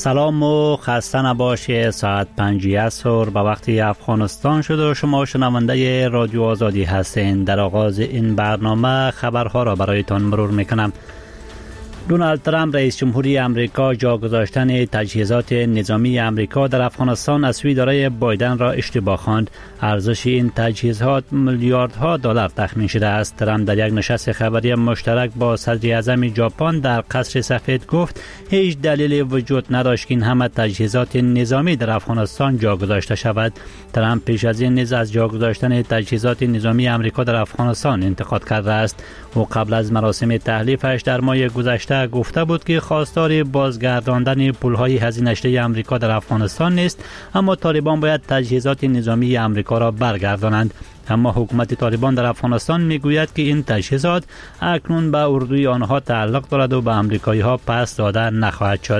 سلام و خسته نباشه. ساعت 5 عصر به وقت افغانستان شد و شما شنونده رادیو آزادی هستین. در آغاز این برنامه خبرها را برایتان مرور میکنم. دونالد ترامپ رئیس جمهوری امریکا جا گذاشتن تجهیزات نظامی امریکا در افغانستان از سوی اداره بایدن را اشتباه خواند. ارزش این تجهیزات میلیاردها دلار تخمین شده است. ترامپ در یک نشست خبری مشترک با صدر اعظم ژاپن در قصر سفید گفت هیچ دلیلی وجود نداشت که این همه تجهیزات نظامی در افغانستان جا گذاشته شود. ترامپ پیش از این نیز از جا گذاشتن تجهیزات نظامی امریکا در افغانستان انتقاد کرده است. او قبل از مراسم تحلیفش در ماه گذشته گفته بود که خواستار بازگرداندن پولهای هزینه شده آمریکا در افغانستان نیست، اما طالبان باید تجهیزات نظامی آمریکا را برگردانند. اما حکومت طالبان در افغانستان میگوید که این تجهیزات اکنون به اردوی آنها تعلق دارد و به آمریکایی ها پس داده نخواهد شد.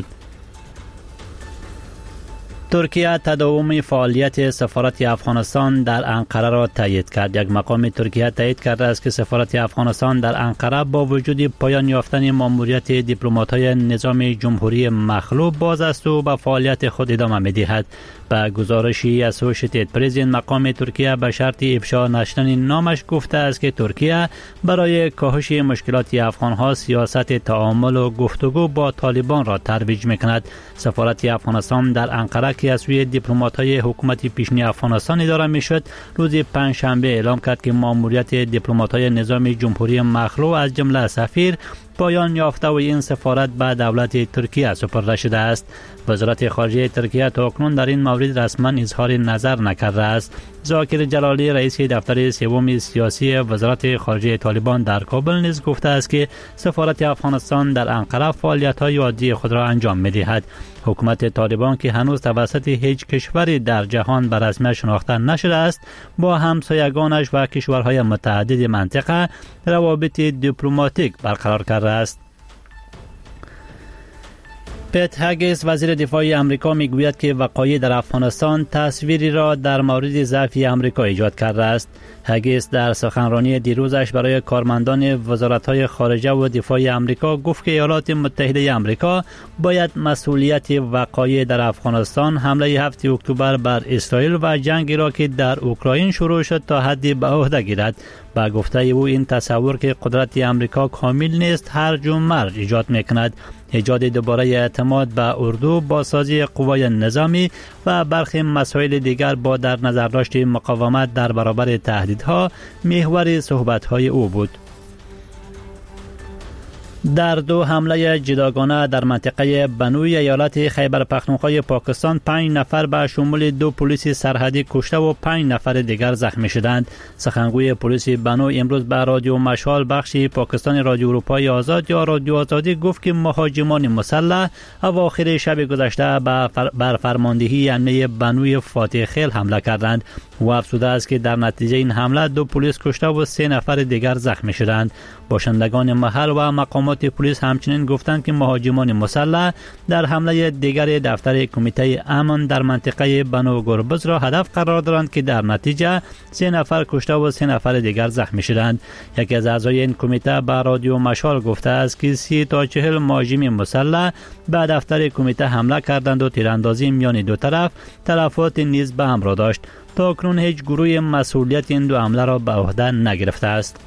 ترکیه تداوم فعالیت سفارت افغانستان در انقره را تایید کرد. یک مقام ترکیه تایید کرده است که سفارت افغانستان در انقره با وجود پایان یافتن ماموریت دیپلمات‌های نظام جمهوری مخلوع باز است و به فعالیت خود ادامه می‌دهد. به گزارشی اسوشییتد پرس مقام ترکیه به شرط افشا نشدن نامش گفته است که ترکیه برای کاهش مشکلات افغان‌ها سیاست تعامل و گفتگو با طالبان را ترویج می‌کند. سفارت افغانستان در انقره که از سوی دیپلمات‌های حکومت پیشین افغانستان اداره می‌شد، روز پنجشنبه اعلام کرد که ماموریت دیپلمات‌های نظام جمهوری مخلوع از جمله سفیر پایان یافته و این سفارت به دولت ترکیه سپرده شده است. وزارت خارجه ترکیه تاکنون در این مورد رسما اظهار نظر نکرده است. ذاکر جلالی رئیس دفتر سوم سیاسی وزارت خارجه طالبان در کابل نیز گفته است که سفارت افغانستان در انقره فعالیت‌های عادی خود را انجام می‌دهد. حکومت طالبان که هنوز توسط هیچ کشوری در جهان به رسمیت شناخته نشده است، با همسایگانش و کشورهای متعدد منطقه روابط دیپلماتیک برقرار کرده است. پیت هگیس وزیر دفاع آمریکا میگوید که وقایع در افغانستان تصویری را در مورد ضعف آمریکا ایجاد کرده است. هگیس در سخنرانی دیروزش برای کارمندان وزارت‌های خارجه و دفاع آمریکا گفت که ایالات متحده آمریکا باید مسئولیت وقایع در افغانستان، حمله 7 اکتبر بر اسرائیل و جنگی را که در اوکراین شروع شد تا حدی به عهده گیرد. با گفته او این تصور که قدرت آمریکا کامل نیست هرج و مرج ایجاد میکند. ایجاد دوباره اعتماد به اردو، بازسازی قوای نظامی و برخی مسائل دیگر با در نظر داشت مقاومت در برابر تهدیدها محور صحبت‌های او بود. در 2 حمله جداگانه در منطقه بنوی ایالت خیبر پختونخوا پاکستان 5 نفر به شمول 2 پلیس سرحدی کشته و 5 نفر دیگر زخمی شدند. سخنگوی پلیس بنو امروز به رادیو مشال بخش پاکستان رادیو اروپای آزاد یا رادیو آزادی گفت که مهاجمان مسلح اواخر شب گذشته بر فرماندهی امنیه بنوی فاتح خیل حمله کردند. و افزوده است که در نتیجه این حمله 2 پلیس کشته و 3 نفر دیگر زخمی شدند. باشندگان محل و مقامات پلیس همچنین گفتند که مهاجمان مسلح در حمله دیگر دفتر کمیته امن در منطقه بنو گربز را هدف قرار دادند که در نتیجه 3 نفر کشته و 3 نفر دیگر زخمی شدند. یکی از اعضای این کمیته به رادیو مشال گفته است که 30 تا 40 مهاجم مسلح به دفتر کمیته حمله کردند و تیراندازی میان دو طرف تلفات نیز به همراه داشت. تا اکنون هیچ گروه مسئولیت این دو حمله را به عهده نگرفته است.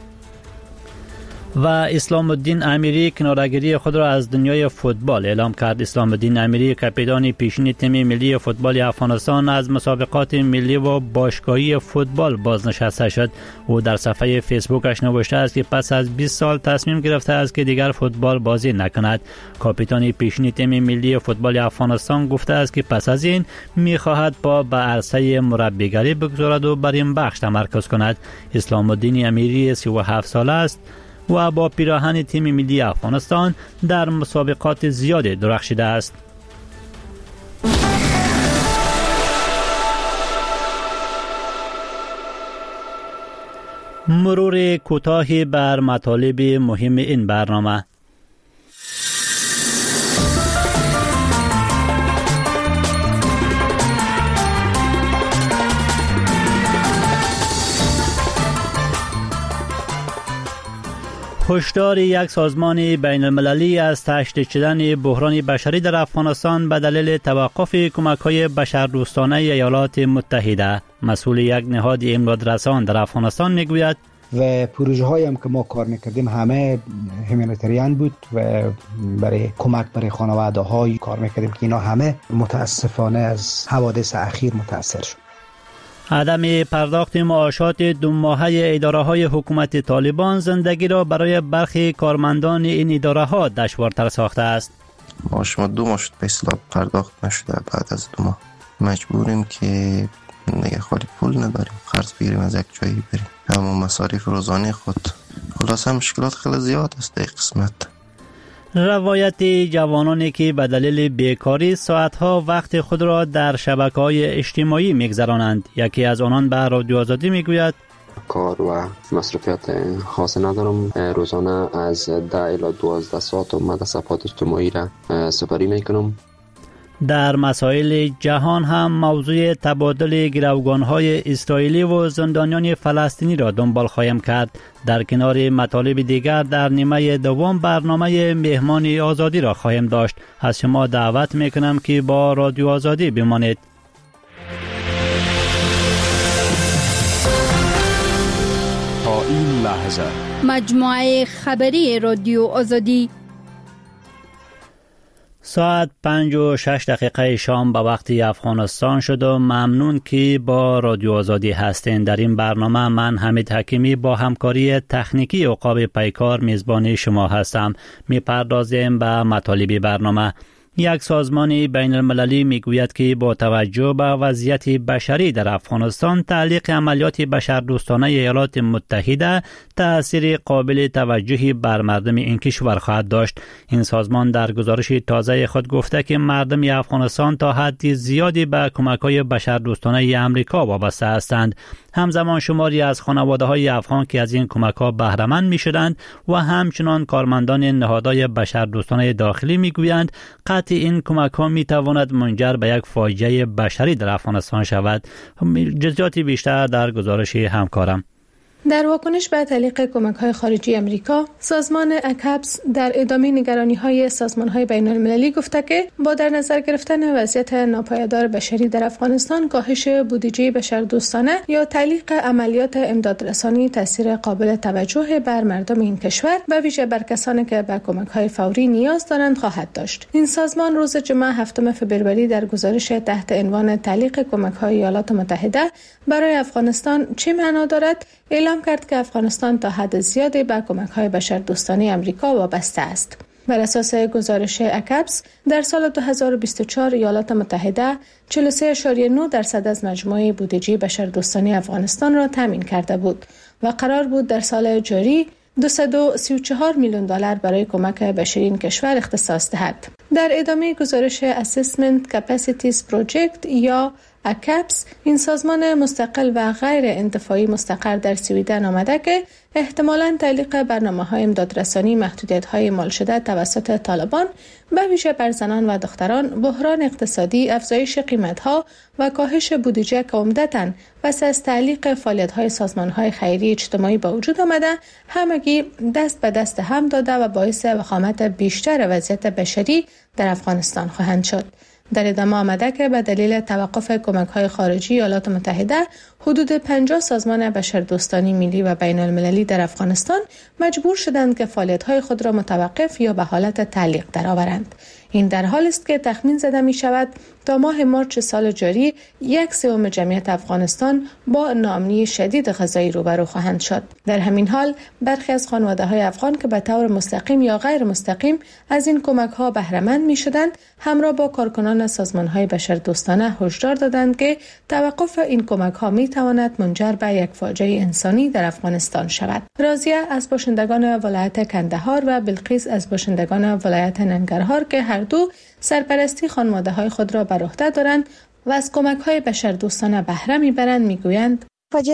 و اسلام الدین امیری کناره‌گیری خود را از دنیای فوتبال اعلام کرد. اسلام الدین امیری کاپیتان پیشین تیم ملی فوتبال افغانستان از مسابقات ملی و باشگاهی فوتبال بازنشسته شد. او در صفحه فیسبوکش نوشته است که پس از 20 سال تصمیم گرفته است که دیگر فوتبال بازی نکند. کاپیتان پیشین تیم ملی فوتبال افغانستان گفته است که پس از این می‌خواهد پا به عرصه مربیگری بگذارد و بر این بخش تمرکز کند. اسلام الدین امیری 37 ساله است و با پیراهن تیم ملی افغانستان در مسابقات زیاد درخشیده است. مرور کوتاهی بر مطالب مهم این برنامه. هشدار یک سازمان بین المللی از تشدید شدن بحران بشری در افغانستان به دلیل توقف کمک‌های بشردوستانه ایالات متحده. مسئول یک نهاد امدادرسان در افغانستان میگوید و پروژه هایی هم که ما کار میکردیم همه هیومانیتریان بود و برای کمک برای خانواده های کار میکردیم که اینا همه متاسفانه از حوادث اخیر متاثر شد. عدم پرداخت معاشات 2 ماهه اداره های حکومت طالبان زندگی را برای برخی کارمندان این اداره ها دشوارتر ساخته است. معاش ما 2 ماه شد به اصطلاح پرداخت نشده. بعد از 2 ماه مجبوریم که دیگه خالی پول نداریم، قرض بگیریم از یک جایی بریم، همون مصارف روزانه خود. خلاصه مشکلات خیلی زیاد است در قسمت. روایت جوانانی که به دلیل بیکاری ساعتها وقت خود را در شبکه‌های اجتماعی می‌گذرانند. یکی از آنان به رادیو آزادی میگوید کار و مصرفیات خاص ندارم. روزانه از 10 الی 12 ساعت و صفحات اجتماعی را سپری میکنم. در مسائل جهان هم موضوع تبادل گروگان‌های اسرائیلی و زندانیان فلسطینی را دنبال خواهیم کرد. در کنار مطالب دیگر در نیمه دوم برنامه مهمان آزادی را خواهیم داشت. از شما دعوت میکنم که با رادیو آزادی بمانید. تا این لحظه مجموعه خبری رادیو آزادی ساعت 5:06 شام به وقت افغانستان شد و ممنون که با رادیو آزادی هستین. در این برنامه من حمید حکیمی با همکاری تکنیکی عقاب پیکار میزبان شما هستم. میپردازیم به مطالب برنامه. یک سازمان بین المللی میگوید که با توجه به وضعیت بشری در افغانستان تعلیق عملیات بشردوستانه ایالات متحده تأثیر قابل توجهی بر مردم این کشور خواهد داشت. این سازمان در گزارش تازه خود گفته که مردم افغانستان تا حد زیادی به کمک‌های بشردوستانه امریکا وابسته هستند. همزمان شماری از خانواده‌های افغان که از این کمک‌ها بهره مند می‌شدند و همچنان کارمندان نهادهای بشردوستانه داخلی می‌گویند قطع این کمک‌ها می‌تواند منجر به یک فاجعه بشری در افغانستان شود. جزئیات بیشتر در گزارش همکارم. در واکنش به تعلیق کمک‌های خارجی امریکا، سازمان اکابس در ادامه نگرانی‌های سازمان‌های بین‌المللی گفته که با در نظر گرفتن وضعیت ناپایدار بشری در افغانستان، کاهش بودجه بشردوستانه یا تعلیق عملیات امدادرسانی تاثیر قابل توجه بر مردم این کشور و ویژه بر کسانی که به کمک‌های فوری نیاز دارند خواهد داشت. این سازمان روز جمعه 7 فوریه در گزارش تحت عنوان تعلیق کمک‌های ایالات متحده برای افغانستان چه معنا دارد اعلام کرد که افغانستان تا حد زیادی به کمک‌های بشردوستانه امریکا وابسته است. بر اساس گزارش اکابس در سال 2024 ایالات متحده 43.9% از مجموعه بودجه بشردوستانه افغانستان را تامین کرده بود و قرار بود در سال جاری $234 میلیون برای کمک بشری این کشور اختصاص دهد. در ادامه گزارش Assessment Capacities Project یا اکابس، این سازمان مستقل و غیر انتفاعی مستقر در سویدن آمده که احتمالاً تعلیق برنامه‌های امدادرسانی محدودیت‌های اعمال شده توسط طالبان به ویژه بر زنان و دختران، بحران اقتصادی، افزایش قیمت‌ها و کاهش بودجه که عمدتاً پس از تعلیق فعالیت‌های سازمان‌های خیریه اجتماعی به وجود آمده، همگی دست به دست هم داده و باعث وخامت بیشتر وضعیت بشری در افغانستان خواهند شد. در ادامه آمده که به دلیل توقف کمک‌های خارجی ایالات متحده حدود 50 سازمان بشردوستانی ملی و بین المللی در افغانستان مجبور شدند که فعالیت‌های خود را متوقف یا به حالت تعلیق درآورند. این در حالی است که تخمین زده می شود تا ماه مارس سال جاری 1/3 جمعیت افغانستان با ناامنی شدید غذایی روبرو خواهند شد. در همین حال برخی از خانواده‌های افغان که به طور مستقیم یا غیر مستقیم از این کمک‌ها بهره مند می‌شدند، همراه با کارکنان سازمان‌های بشردوستانه هشدار دادند که توقف این کمک‌ها می‌تواند منجر به یک فاجعه انسانی در افغانستان شود. راضیه از باشندگان ولایت کندهار و بلقیس از باشندگان ولایت ننگرهار که هر دو سرپرستی خانواده‌های خود را بر عهده دارند و از کمک‌های بشردوستانه بهره می‌برند می‌گویند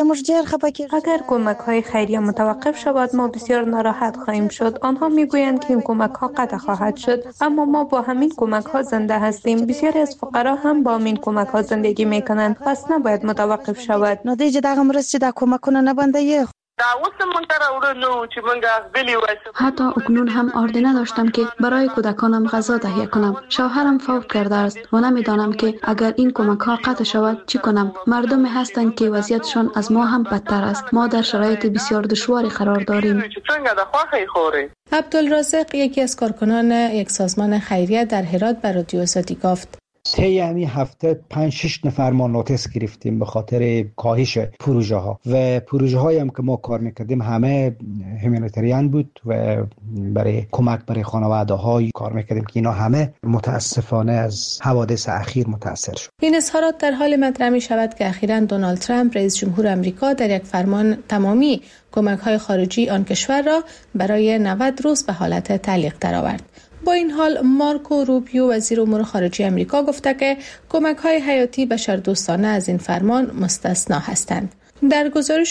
اگر کمک‌های خیریه متوقف شود ما بسیار ناراحت خواهیم شد. آنها می‌گویند که این کمک‌ها قطع خواهد شد، اما ما با همین کمک‌ها زنده هستیم. بسیاری از فقرا هم با همین کمک‌ها زندگی می‌کنند، پس نباید متوقف شود. حتی اکنون هم آرده نداشتم که برای کودکانم غذا تهیه کنم. شوهرم فوت کرده است و نمیدانم که اگر این کمک ها قطع شود چی کنم. مردمی هستند که وضعیتشان از ما هم بدتر است. ما در شرایط بسیار دشواری قرار داریم. عبدالرازق یکی از کارکنان یک سازمان خیریه در هرات به رادیو آزادی گفت: طی همین هفته 5-6 نفر ما نوتیس گرفتیم به خاطر کاهش پروژه ها و پروژه هایی هم که ما کار میکردیم همه هومانیتریان بود و برای کمک برای خانواده های کار میکردیم که اینا همه متاسفانه از حوادث اخیر متاثر شد. این اظهارات در حال مطرح می شود که اخیراً دونالد ترامپ رئیس جمهور آمریکا در یک فرمان تمامی کمک های خارجی آن کشور را برای 90 روز به حالت تعلیق درآورد. با این حال مارکو روبیو وزیر امور خارجه آمریکا گفته که کمک‌های حیاتی بشردوستانه از این فرمان مستثنا هستند. در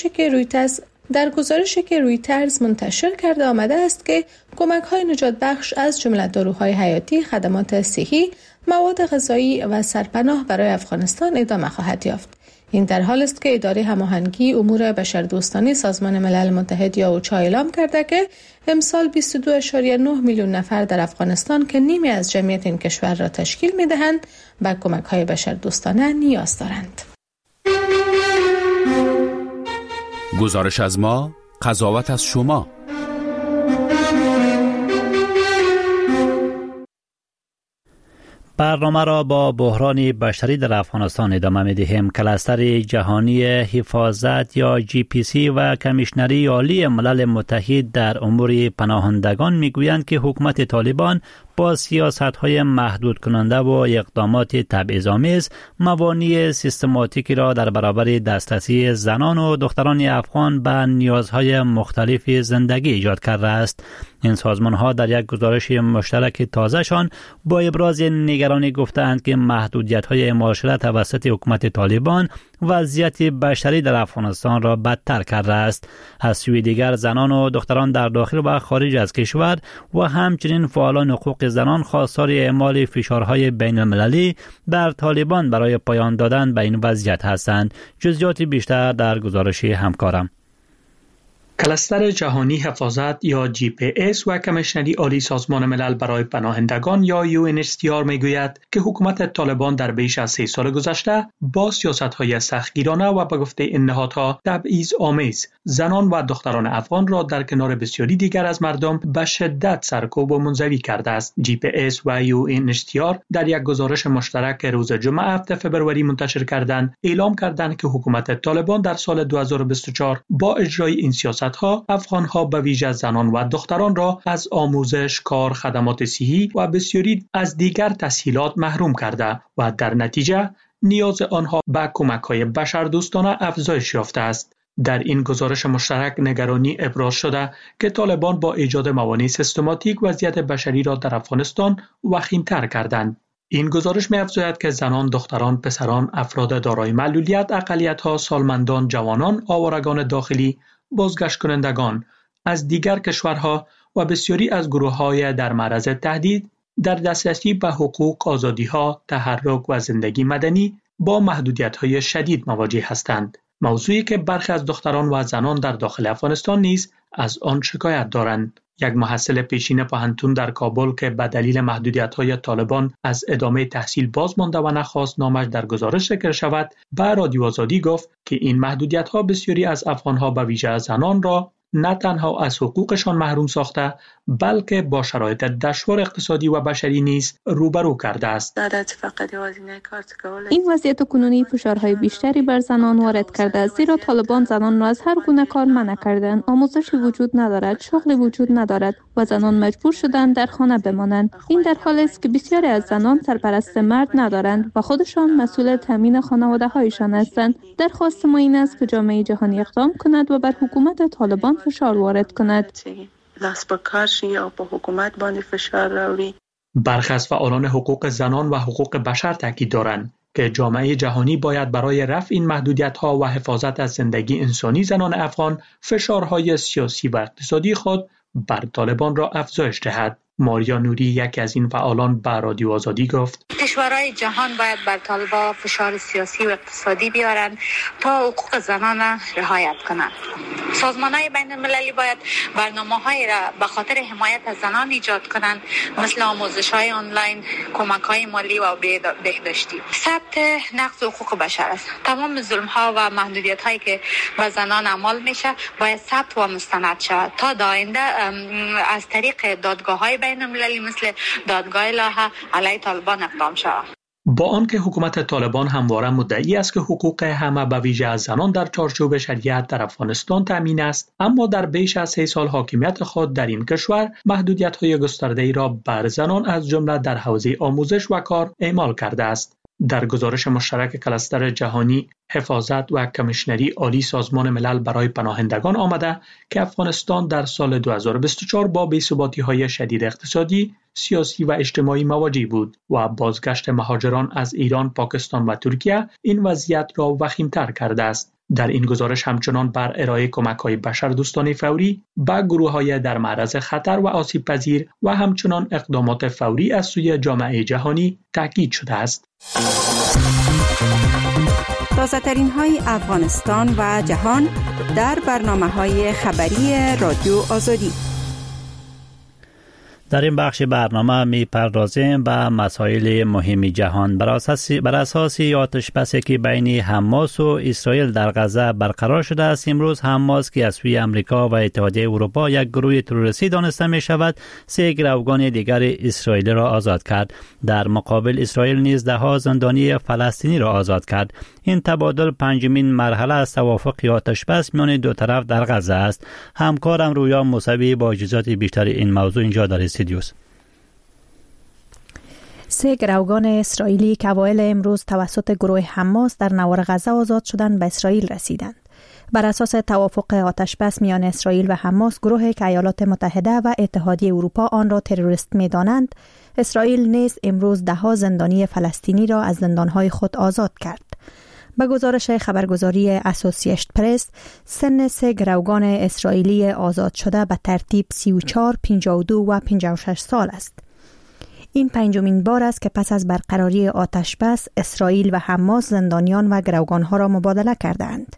گزارشی که رویترز منتشر کرده آمده است که کمک‌های نجات بخش از جمله داروهای حیاتی، خدمات صحی، مواد غذایی و سرپناه برای افغانستان ادامه خواهد یافت. این در حال است که اداره هماهنگی امور بشردوستانه سازمان ملل متحد یا اوچا اعلام کرده که امسال 22.9 میلیون نفر در افغانستان که نیمی از جمعیت این کشور را تشکیل می‌دهند به کمک‌های بشردوستانه نیاز دارند. گزارش از ما، قضاوت از شما. برنامه را با بحران بشری در افغانستان ادامه می‌دهیم. کلستر جهانی حفاظت یا GPC و کمیشنری عالی ملل متحد در امور پناهندگان میگویند که حکومت طالبان با سیاست‌های محدود کننده و اقدامات تبعیض‌آمیز موانع سیستماتیکی را در برابر دسترسی زنان و دختران افغان به نیازهای مختلف زندگی ایجاد کرده است. این سازمان‌ها در یک گزارش مشترک تازه‌شان با ابراز نگرانی گفتند که محدودیت‌های اعمال شده توسط حکومت طالبان وضعیت بشری در افغانستان را بدتر کرده است. از سوی دیگر زنان و دختران در داخل و خارج از کشور و همچنین فعالان حقوق زنان خواستار اعمال فشارهای بین المللی بر طالبان برای پایان دادن به این وضعیت هستند. جزئیات بیشتر در گزارش همکارم. کلستر جهانی حفاظت یا GPS و کمیشنری عالی سازمان ملل برای پناهندگان یا UNHCR میگوید که حکومت طالبان در بیش از 3 سال گذشته با سیاست‌های سختگیرانه و به گفته این نهادها تبعیض‌آمیز زنان و دختران افغان را در کنار بسیاری دیگر از مردم به شدت سرکوب و منزوی کرده است. GPS و UNHCR در یک گزارش مشترک روز جمعه 7 فوریه منتشر کردند اعلام کردند که حکومت طالبان در سال 2024 با اجرای این سیاست افغان‌ها به ویژه زنان و دختران را از آموزش، کار، خدمات صحی و بسیاری از دیگر تسهیلات محروم کرده و در نتیجه نیاز آنها به کمک‌های بشردوستانه افزایش یافته است. در این گزارش مشترک نگرانی ابراز شده که طالبان با ایجاد موانع سیستماتیک وضعیت بشری را در افغانستان وخیم‌تر کردند. این گزارش می‌افزاید که زنان، دختران، پسران، افراد دارای معلولیت، اقلیت‌ها، سالمندان، جوانان، آوارگان داخلی، بازگشت کنندگان از دیگر کشورها و بسیاری از گروه‌های در معرض تهدید در دسترسی به حقوق، آزادی‌ها، تحرک و زندگی مدنی با محدودیت‌های شدید مواجه هستند. موضوعی که برخی از دختران و زنان در داخل افغانستان نیز از آن شکایت دارند. یک محصل پیشین پوهنتون در کابل که به دلیل محدودیت‌های طالبان از ادامه تحصیل باز مانده و نخواست نامش در گزارش ذکر شود، به رادیو آزادی گفت که این محدودیت‌ها بسیاری از افغان‌ها به ویژه زنان را نه تنها از حقوقشان محروم ساخته بلکه با شرایط دشوار اقتصادی و بشری نیز روبرو کرده است. این وضعیت کنونی فشارهای بیشتری بر زنان وارد کرده است، زیرا طالبان زنان را از هر گونه کار منع کردند. آموزشی وجود ندارد، شغلی وجود ندارد و زنان مجبور شدند در خانه بمانند. این در حالی است که بسیاری از زنان سرپرست مرد ندارند و خودشان مسئول تامین خانواده‌هایشان هستند. درخواست ما این است که جامعه جهانی اقدام کند و بر حکومت طالبان فشار وارد کند. برخی از فعالان حقوق زنان و حقوق بشر تاکید دارند که جامعه جهانی باید برای رفع این محدودیت‌ها و حفاظت از زندگی انسانی زنان افغان فشارهای سیاسی و اقتصادی خود بر طالبان را افزایش دهد. ماریا نوری یکی از این فعالان به رادیو آزادی گفت کشورهای جهان باید بر طالبان فشار سیاسی و اقتصادی بیارن تا حقوق زنان رعایت کنند. سازمان‌های بین‌المللی باید برنامه‌هایی را به خاطر حمایت از زنان ایجاد کنند، مثل آموزش‌های آنلاین، کمک‌های مالی و بهداشتی. ثبت نقض حقوق بشر است. تمام ظلم‌ها و محدودیت‌هایی که به زنان اعمال میشه باید ثبت و مستند شود تا آینده از طریق دادگاه‌های بین‌المللی مثل دادگاه لاهه علیه طالبان اقدام شود. با آنکه حکومت طالبان همواره مدعی است که حقوق همه به ویژه از زنان در چارچوب شریعت در افغانستان تامین است، اما در بیش از 3 سال حاکمیت خود در این کشور محدودیت‌های گسترده‌ای را بر زنان از جمله در حوزه آموزش و کار اعمال کرده است. در گزارش مشترک کلستر جهانی حفاظت و کمیشنری عالی سازمان ملل برای پناهندگان آمده که افغانستان در سال 2024 با بی‌ثباتی‌های شدید اقتصادی، سیاسی و اجتماعی مواجه بود و بازگشت مهاجران از ایران، پاکستان و ترکیه این وضعیت را وخیم‌تر کرده است. در این گزارش همچنان بر ارائه کمک‌های بشردوستانه فوری به گروه‌های در معرض خطر و آسیب‌پذیر و همچنان اقدامات فوری از سوی جامعه جهانی تاکید شده است. تازه‌ترین های افغانستان و جهان در برنامه‌های خبری رادیو آزادی. در این بخش برنامه می‌پردازیم به مسائل مهم جهان. بر اساس آتش بسی که بین حماس و اسرائیل در غزه برقرار شده است، امروز حماس که از سوی آمریکا و اتحادیه اروپا یک گروه تروریستی دانسته می شود، 3 گروگان دیگر اسرائیلی را آزاد کرد. در مقابل اسرائیل نیز 10 زندانی فلسطینی را آزاد کرد. این تبادل 5مین مرحله از توافق آتش بس میان دو طرف در غزه است. همکارم رویا موسوی با جزئیات بیشتر این موضوع اینجا در استودیوست. 3 گروگان اسرائیلی که اوایل امروز توسط گروه حماس در نوار غزه آزاد شدند به اسرائیل رسیدند. بر اساس توافق آتش بس میان اسرائیل و حماس، گروهی که ایالات متحده و اتحادیه اروپا آن را تروریست می‌دانند، اسرائیل نیز امروز 10 زندانی فلسطینی را از زندانهای خود آزاد کرد. به گزارش خبرگزاری اسوسییشن پرس، سن 3 گروگان اسرائیلی آزاد شده به ترتیب 34، 52 و 56 سال است. این 5مین بار است که پس از برقراری آتش بس، اسرائیل و حماس زندانیان و گروگانها را مبادله کردند.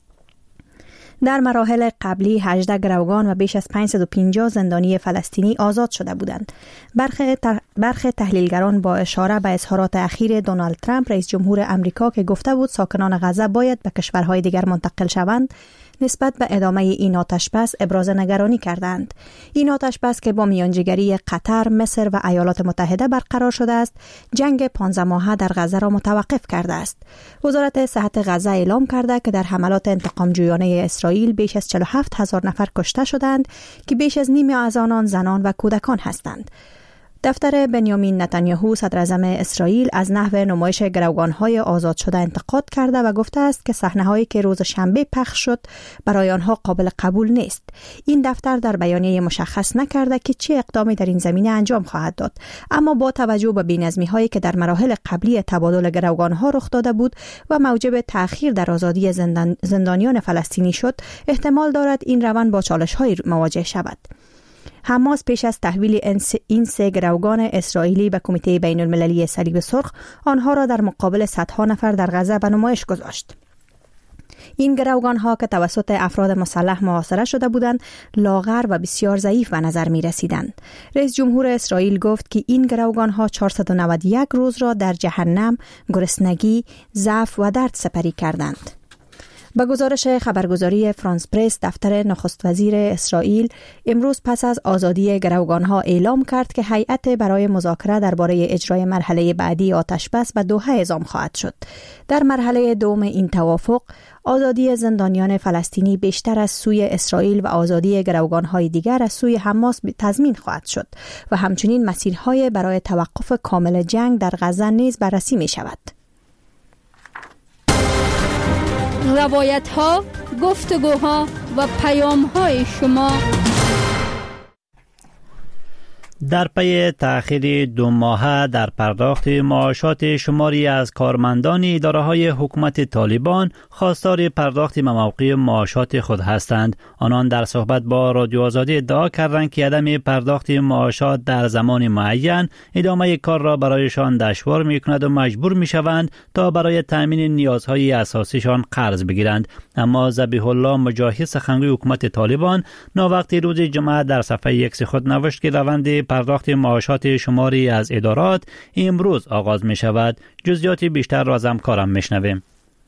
در مراحل قبلی 18 گروگان و بیش از 550 زندانی فلسطینی آزاد شده بودند. برخی تحلیلگران با اشاره به اظهارات اخیر دونالد ترامپ رئیس جمهور امریکا که گفته بود ساکنان غزه باید به کشورهای دیگر منتقل شوند، نسبت به ادامه این آتش بس ابراز نگرانی کردند. این آتش بس که با میانجیگری قطر، مصر و ایالات متحده برقرار شده است، جنگ 15 ماهه در غزه را متوقف کرده است. وزارت صحت غزه اعلام کرده که در حملات انتقامجویانه اسرائیل بیش از 47,000 نفر کشته شدند که بیش از نیم از آنان زنان و کودکان هستند. دفتر بنیامین نتانیاهو صدراعظم اسرائیل از نحو نمایش گروگان‌های آزاد شده انتقاد کرده و گفته است که صحنه‌هایی که روز شنبه پخش شد برای آنها قابل قبول نیست. این دفتر در بیانیه مشخص نکرده که چه اقدامی در این زمینه انجام خواهد داد، اما با توجه به بی‌نظمی‌هایی که در مراحل قبلی تبادل گروگان‌ها رخ داده بود و موجب تأخیر در آزادی زندانیان فلسطینی شد، احتمال دارد این روند با چالش‌هایی مواجه شود. حماس پیش از تحویل این 3 گروگان اسرائیلی به کمیته بین‌المللی صلیب سرخ، آنها را در مقابل صدها نفر در غزه به نمایش گذاشت. این گروگان‌ها که توسط افراد مسلح محاصره شده بودند، لاغر و بسیار ضعیف به نظر می‌رسیدند. رئیس جمهور اسرائیل گفت که این گروگان‌ها 491 روز را در جهنم، گرسنگی، ضعف و درد سپری کردند. با گزارش خبرگزاری فرانس پرس، دفتر نخست وزیر اسرائیل امروز پس از آزادی گروگان‌ها اعلام کرد که هیئت برای مذاکره درباره اجرای مرحله بعدی آتش بس به دوحه اعزام خواهد شد. در مرحله دوم این توافق، آزادی زندانیان فلسطینی بیشتر از سوی اسرائیل و آزادی گروگان‌های دیگر از سوی حماس تضمین خواهد شد و همچنین مسیرهای برای توقف کامل جنگ در غزه نیز بررسی می شود. روایت‌ها، گفتگوها و پیام‌های شما. در پی تأخیر 2 ماهه در پرداخت معاشات شماری از کارمندان اداره‌های حکومت طالبان خواستار پرداخت موقع معاشات خود هستند. آنان در صحبت با رادیو آزادی ادعا کردند که عدم پرداخت معاشات در زمان معین ادامه کار را برایشان دشوار می‌کند و مجبور می‌شوند تا برای تأمین نیازهای اساسیشان قرض بگیرند. اما ذبیح الله مجاهد سخنگوی حکومت طالبان ناوقت روز جمعه در صفحه X خود نوشت که روند پرداخت معاشات شماری از ادارات امروز آغاز می شود. جزئیات بیشتر را از همکارم میشنویم.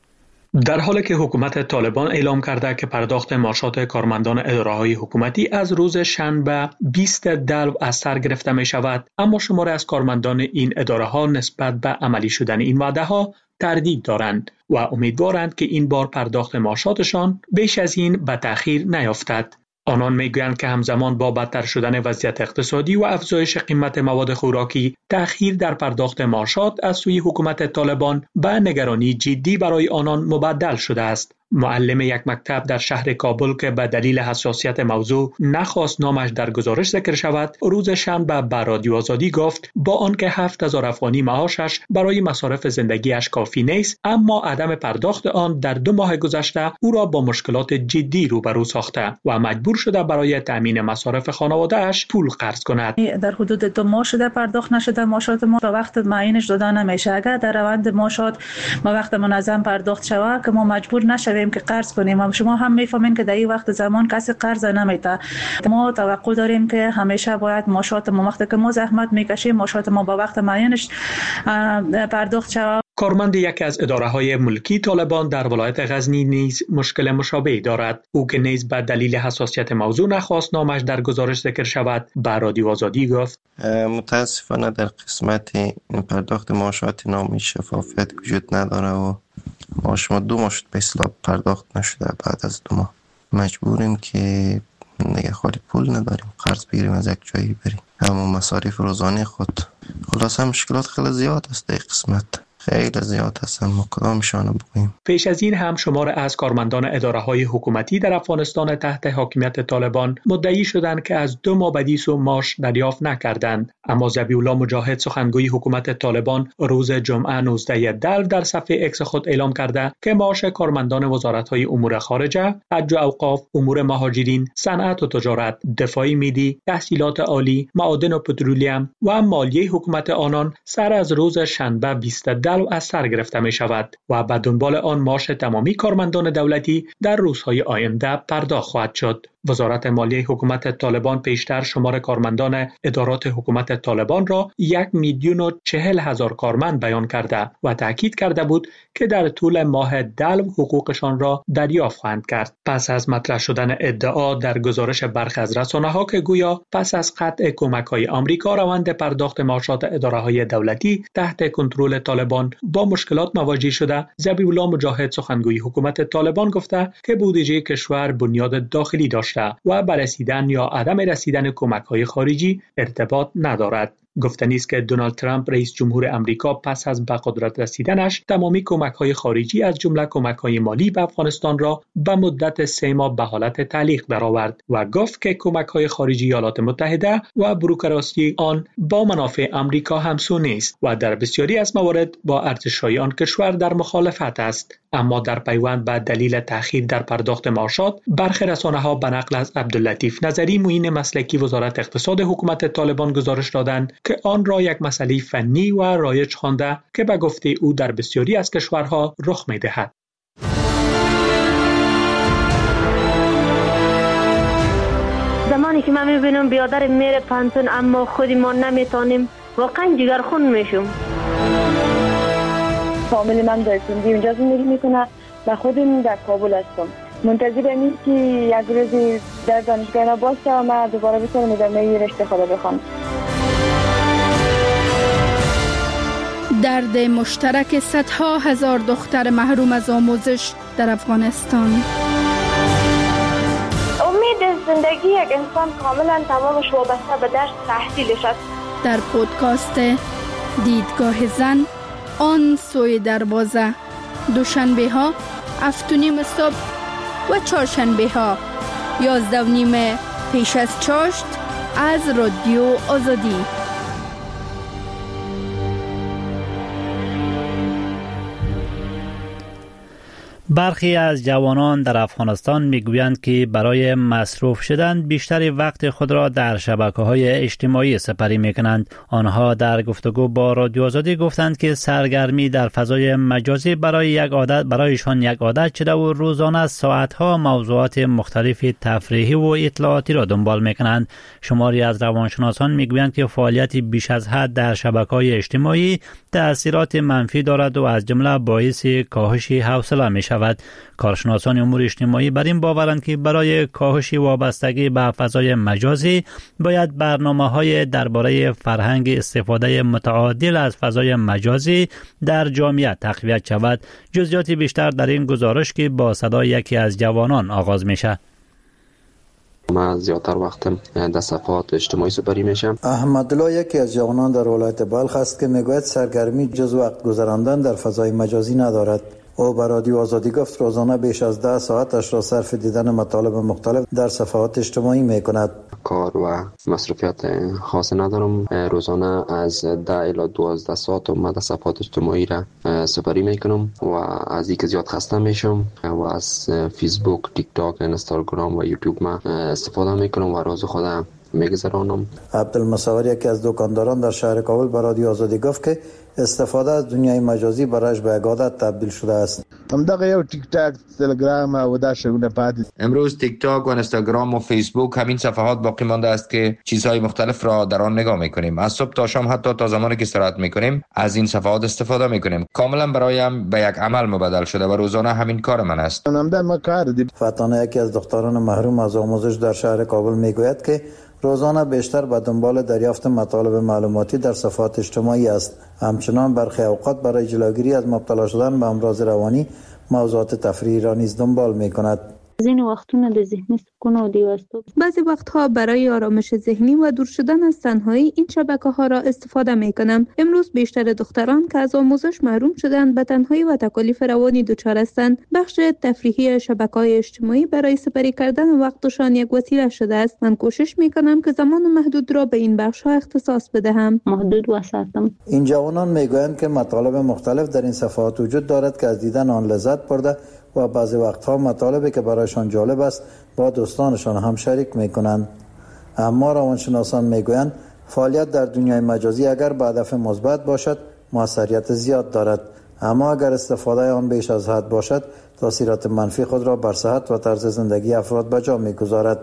در حالی که حکومت طالبان اعلام کرده که پرداخت معاشات کارمندان اداره‌های حکومتی از روز شنبه 20 دلو از سر گرفته می شود، اما شماری از کارمندان این اداره‌ها نسبت به عملی شدن این وعده‌ها تردید دارند و امیدوارند که این بار پرداخت معاشاتشان بیش از این به تأخیر نیفتد. آنان میگویند که همزمان با بدتر شدن وضعیت اقتصادی و افزایش قیمت مواد خوراکی، تأخیر در پرداخت معاشات از سوی حکومت طالبان به نگرانی جدی برای آنان مبدل شده است. معلم یک مکتب در شهر کابل که به دلیل حساسیت موضوع نخواست نامش در گزارش ذکر شود، روز شنبه به رادیو آزادی گفت با آنکه 7000 افغانی معاشش برای مصارف زندگیش کافی نیست، اما عدم پرداخت آن در 2 ماه گذشته او را با مشکلات جدی روبرو ساخته و مجبور شده برای تأمین مصارف خانواده‌اش پول قرض کند. در حدود 2 ماه شده پرداخت نشده معاشات ما، تا وقت معینش داده نمیشه. اگر در روند معاشات ما وقت منظم پرداخت شود که ما مجبور نشویم که قرض کنیم، و شما هم میفهمین که در این وقت زمان کسی قرض نمیده. ما توقع داریم که همیشه باید معاشات ما وقتی که ما زحمت میکشیم معاشات ما با وقت معینش پرداخت شود. کارمند یکی از اداره‌های ملکی طالبان در ولایت غزنی نیز مشکل مشابهی دارد. او که نیز به دلیل حساسیت موضوع نخواست نامش در گزارش ذکر شود، به رادیو آزادی گفت متاسفانه در قسمت پرداخت معاشات نامی شفافیت وجود نداره و معاش ما 2 ماه شد به اصطلاح پرداخت نشده. بعد از 2 ماه مجبوریم که دیگه خالی پول نداریم، قرض بگیریم از یک جایی بریم، همون مصارف روزانه خود. خلاصه مشکلات خیلی زیاد است در قسمت، خیلی زیاد هستن، ما کدامشان بگوییم. پیش از این هم شمار از کارمندان اداره‌های حکومتی در افغانستان تحت حاکمیت طالبان مدعی شدند که از 2 ماه بدیس و معاش دریافت نکردند، اما ذبیح الله مجاهد سخنگوی حکومت طالبان روز جمعه 19 دلو در صفحه X خود اعلام کرده که معاش کارمندان وزارت‌های امور خارجه، حج و اوقاف، امور مهاجرین، صنعت و تجارت، دفاعی ملی، تحصیلات عالی، معادن و پترولیم و مالیه حکومت آنان سر از روز شنبه 20 دلو از سر گرفته می شود و به دنبال آن معاش تمامی کارمندان دولتی در روزهای آینده پرداخت خواهد شد. وزارت مالیه حکومت طالبان پیشتر شمار کارمندان ادارات حکومت طالبان را 1,040,000 کارمند بیان کرده و تاکید کرده بود که در طول ماه دلو حقوقشان را دریافت خواهند کرد. پس از مطرح شدن ادعا در گزارش برخی از رسانه‌ها که گویا پس از قطع کمک‌های آمریکا روند پرداخت معاشات اداره‌های دولتی تحت کنترل طالبان با مشکلات مواجه شده، ذبیح الله مجاهد سخنگوی حکومت طالبان گفته که بودجه کشور بنیاد داخلی داشته و به رسیدن یا عدم رسیدن کمک‌های خارجی ارتباط ندارد. گفتنی است که دونالد ترامپ رئیس جمهور امریکا پس از به قدرت رسیدنش تمامی کمک‌های خارجی از جمله کمک‌های مالی به افغانستان را به مدت 3 ماه به حالت تعلیق درآورد و گفت که کمک‌های خارجی ایالات متحده و بوروکراسی آن با منافع امریکا همسو نیست و در بسیاری از موارد با ارزش‌های آن کشور در مخالفت است. اما در پیوند به دلیل تأخیر در پرداخت معاشات، برخی رسانه‌ها به نقل از عبداللطیف نظری معین مسلکی وزارت اقتصاد حکومت طالبان گزارش دادند که آن را یک مسئله فنی و رایج خوانده که به گفته او در بسیاری از کشورها رخ می‌دهد. زمانی که من می‌بینم بیادر میره پانتون اما خودی ما نمیتونیم، واقعا جگرخون میشم. فامیل من در سندی اونجا زندگی میکنه و خودم در کابل هستم. منتظر اینم که یک روزی در دانشگاه باشه و من دوباره بتونم ادامه رشته خود بخونم. درد مشترک صدها هزار دختر محروم از آموزش در افغانستان. امید زندگی یک انسان کاملا تمامش وابسته به درس تحصیلش است. در پودکاست دیدگاه زن آن سوی دروازه، دوشنبه ها 7:30 صبح و چهارشنبه ها 11:30 پیش از چاشت از رادیو آزادی. برخی از جوانان در افغانستان میگویند که برای مصروف شدن بیشتر وقت خود را در شبکه‌های اجتماعی سپری میکنند. آنها در گفتگو با رادیو آزادی گفتند که سرگرمی در فضای مجازی برایشان یک عادت شده و روزانه ساعتها موضوعات مختلف تفریحی و اطلاعاتی را دنبال میکنند. شماری از روانشناسان میگویند که فعالیت بیش از حد در شبکه‌های اجتماعی تأثیرات منفی دارد و از جمله باعث کاهش حوصله میشود. کارشناسان امور اجتماعی بر این باورند که برای کاهش وابستگی به فضای مجازی باید برنامه‌های درباره فرهنگ استفاده متعادل از فضای مجازی در جامعه تقویت شود. جزئیات بیشتر در این گزارش که با صدای یکی از جوانان آغاز میشه. من زیادتر وقت در صفحات اجتماعی سپری میشم. احمدالله یکی از جوانان در ولایت بلخ است که میگوید سرگرمی جز وقت گذراندن در فضای مجازی ندارد. او به رادیو آزادی گفت روزانه بیش از 10 ساعتش را صرف دیدن مطالب مختلف در صفحات اجتماعی میکند. کار و مصروفیت خاصی ندارم. روزانه از 10 الی 12 ساعت من در صفحات اجتماعی را سپری میکنم و از اینکه زیاد خسته میشم و از فیسبوک، تیک تاک، اینستاگرام و یوتیوب ما استفاده میکنم و روز خودم میگذرانم. عبدالمصور یکی از دکانداران در شهر کابل به رادیو آزادی گفت که استفاده از دنیای مجازی برایش به عادت تبدیل شده است. همدغه یو تیک تاک، تلگرام و داشونه پاد. امروز تیک تاک و اینستاگرام و فیسبوک همین صفحات باقی مانده است که چیزهای مختلف را در آن نگاه میکنیم. از صبح تا شام حتی تا زمانی که استراحت میکنیم از این صفحات استفاده میکنیم. کاملا برایم به یک عمل مبدل شده و روزانه همین کار من است. فتانه یکی از دختران محروم از آموزش در شهر کابل میگوید که روزانه بیشتر به دنبال دریافت مطالب معلوماتی در صفحات اجتماعی است. همچنان برخی اوقات برای جلوگیری از مبتلا شدن به امراض روانی موضوعات تفریحی را نیز دنبال می کند. از این وقتونه د ذهنی سکون و دیوستو بعضی وقتها برای آرامش ذهنی و دور شدن از تنهایی این شبکه‌ها را استفاده می‌کنم. امروز بیشتر دختران که از آموزش محروم شدند به تنهایی و تکالیف روانی دچار هستند. بخش تفریحی شبکه‌های اجتماعی برای سپری کردن وقتشان یک وسیله شده است. من کوشش می‌کنم که زمان محدود را به این بخش‌ها اختصاص بدهم. محدود وساتم. این جوانان می‌گویند که مطالب مختلف در این صفحات وجود دارد که از دیدن آن لذت برده و بعضی وقتها مطالبی که برایشان جالب است با دوستانشان هم شریک میکنند. اما روانشناسان میگویند فعالیت در دنیای مجازی اگر به هدف مثبت باشد موثریت زیاد دارد، اما اگر استفاده آن بیش از حد باشد تاثیرات منفی خود را بر صحت و طرز زندگی افراد به جا میگذارد.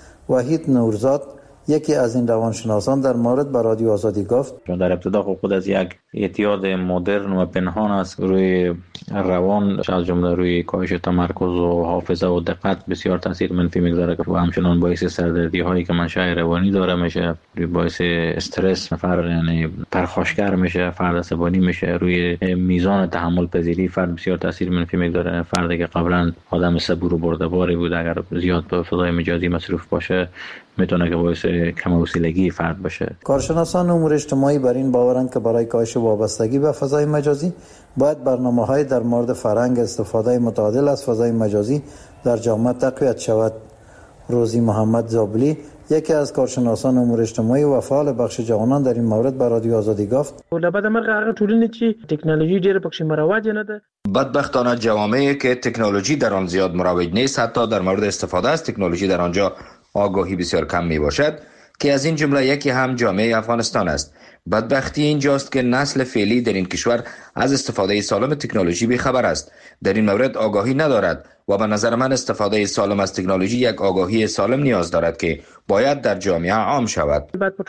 وحید نورزاد یکی از این روانشناسان در مورد به رادیو آزادی گفت در ابتدا خود از یک اعتیاد مدرن و پنهان است روی روان، از جمله روی کاهش تمرکز و حافظه و دقت بسیار تاثیر منفی میگذاره و همچنان باعث سردردی هایی که منشأ روانی داره میشه، باعث استرس فرد یعنی پرخاشگر میشه، فرد عصبانی میشه، روی میزان تحمل پذیری فرد بسیار تاثیر منفی میگذاره. فردی که قبلا آدم صبور و بردباری بود اگر زیاد به فضای مجازی مصروف باشه میتونه که باعث کم حوصلگی فرد باشه. کارشناسان امور اجتماعی بر این باورند که برای کاهش وابستگی به فضای مجازی باید برنامه‌های در مورد فرهنگ استفاده متعادل از فضای مجازی در جامعه تقویت شود. روزی محمد زابلی یکی از کارشناسان امور اجتماعی و فعال بخش جوانان در این مورد به رادیو آزادی گفت لبد مرغ هغه ټولنې چې تکنولوژي ډېر پکې مروج نه ده. بدبختانه جوامعی که تکنولوژی در آن زیاد مروج نیست حتی در مورد استفاده از تکنولوژی در آنجا آگاهی بسیار کم می باشد که از این جمله یکی هم جامعه افغانستان است. بدبختی اینجاست که نسل فعلی در این کشور از استفاده سالم تکنولوژی بی‌خبر است، در این مورد آگاهی ندارد و به نظر من استفاده سالم از تکنولوژی یک آگاهی سالم نیاز دارد که باید در جامعه عام شود.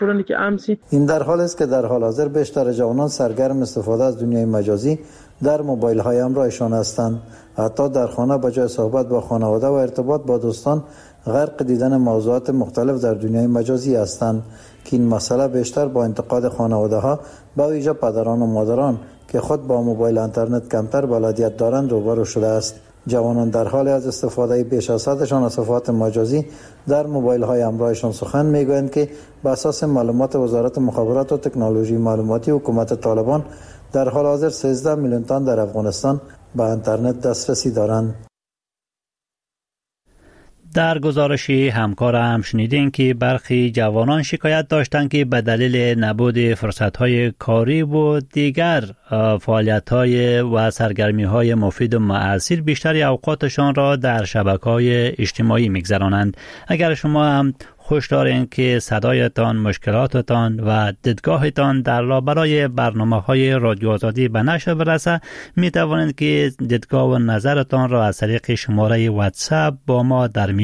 این در حال است که در حال حاضر بیشتر جوانان سرگرم استفاده از دنیای مجازی در موبایل های همراهشان هستند. حتی در خانه به جای صحبت با خانواده و ارتباط با دوستان غرق دیدن موضوعات مختلف در دنیای مجازی هستند که این مسئله بیشتر با انتقاد خانواده ها به ویژه پدران و مادران که خود با موبایل اینترنت کمتر بلدیت دارند روبرو شده است. جوانان در حال از استفاده بیش از حدشان از صفحات مجازی در موبایل های همراهشان سخن میگویند که بر اساس معلومات وزارت مخابرات و تکنولوژی معلوماتی حکومت طالبان در حال حاضر 13 میلیون تن در افغانستان به اینترنت دسترسی دارند. در گزارش همکارم شنیدین که برخی جوانان شکایت داشتند که به دلیل نبود فرصت‌های کاری و دیگر فعالیت‌های و سرگرمی‌های مفید و مؤثر بیشتر اوقاتشان را در شبکه‌های اجتماعی می‌گذرانند. اگر شما هم خوش دارین که صدایتان، مشکلاتتان و دیدگاهتان در برای برنامه‌های رادیو آزادی به نشر برسه، می توانید که دیدگاه و نظرتان را از طریق شماره واتساپ با ما در